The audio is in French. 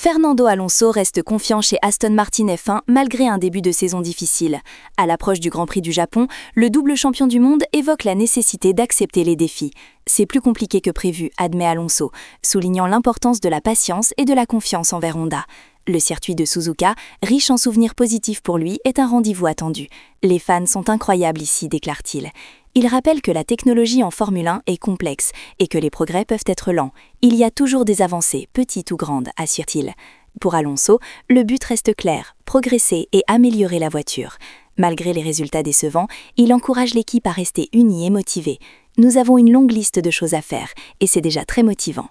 Fernando Alonso reste confiant chez Aston Martin F1 malgré un début de saison difficile. À l'approche du Grand Prix du Japon, le double champion du monde évoque la nécessité d'accepter les défis. C'est plus compliqué que prévu, admet Alonso, soulignant l'importance de la patience et de la confiance envers Honda. Le circuit de Suzuka, riche en souvenirs positifs pour lui, est un rendez-vous attendu. Les fans sont incroyables ici, déclare-t-il. Il rappelle que la technologie en Formule 1 est complexe et que les progrès peuvent être lents. Il y a toujours des avancées, petites ou grandes, assure-t-il. Pour Alonso, le but reste clair, progresser et améliorer la voiture. Malgré les résultats décevants, il encourage l'équipe à rester unie et motivée. Nous avons une longue liste de choses à faire et c'est déjà très motivant.